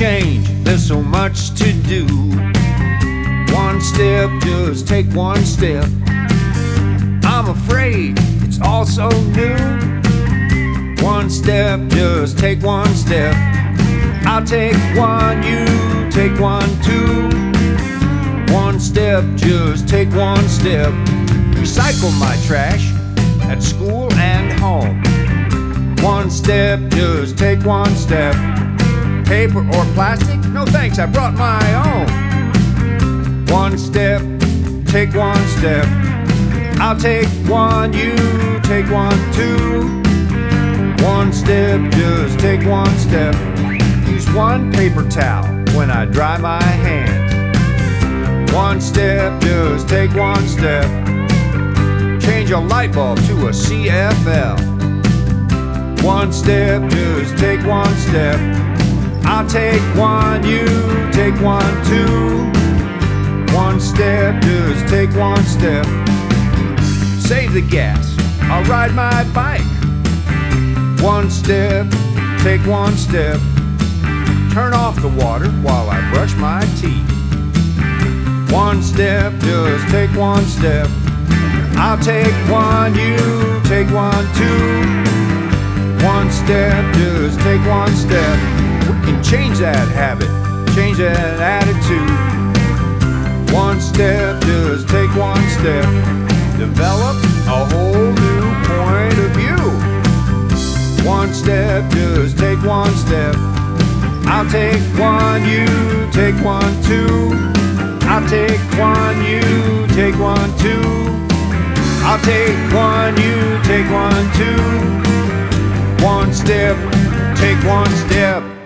change, there's so much to do. One step, just take one step. I'm afraid it's all so new. One step, just take one step. I'll take one, you take one too. One step, just take one step. Recycle my trash at school and home. One step, just take one step. Paper or plastic? No thanks, I brought my own. One step, take one step. I'll take one, you take one too. One step, just take one step. Use one paper towel when I dry my hands. One step, just take one step. Change a light bulb to a CFL. One step, just take one step. I'll take one, you take one too. One step, just take one step. Save the gas, I'll ride my bike. One step, take one step. Turn off the water while I brush my teeth. One step, just take one step. I'll take one, you take one too. One step, just take one step. We can change that habit, change that attitude. One step, just take one step. Develop a whole new point of view. One step, just take one step. I'll take one, you take one too. I'll take one, you take one too. I'll take one, you take one too. One step, take one step.